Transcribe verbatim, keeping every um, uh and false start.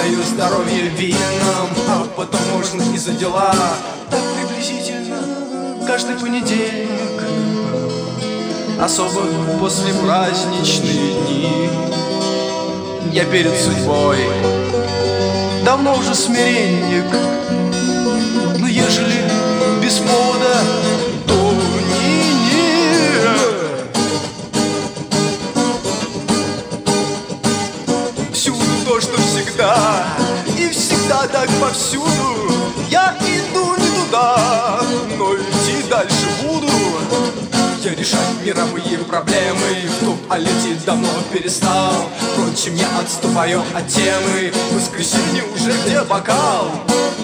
свое здоровье вином, а потом можно и за дела. Так приблизительно каждый понедельник, особо после праздничные дни. Я перед судьбой давно уже смиренник, но ежели без повода, то не-не. Всюду то, что всегда, и всегда так повсюду. Я иду не туда, но идти дальше буду. Я решать мировые проблемы в туалете давно перестал. Впрочем, я отступаю от темы. В воскресенье уже где бокал?